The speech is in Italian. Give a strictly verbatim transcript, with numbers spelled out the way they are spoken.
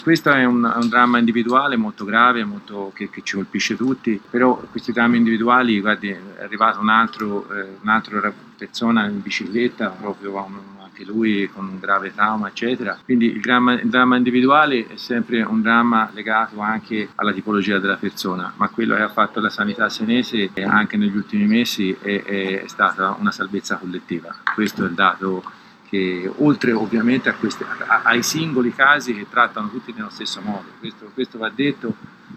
Questo è un, un dramma individuale molto grave, molto, che, che ci colpisce tutti, però questi drammi individuali, guardi, è arrivato un altro, eh, un'altra persona in bicicletta, proprio anche lui con un grave trauma, eccetera. Quindi il dramma, il dramma individuale è sempre un dramma legato anche alla tipologia della persona, ma quello che ha fatto la sanità senese anche negli ultimi mesi è, è stata una salvezza collettiva. Questo è il dato che, oltre ovviamente a queste, a, ai singoli casi che trattano tutti nello stesso modo, questo, questo va detto,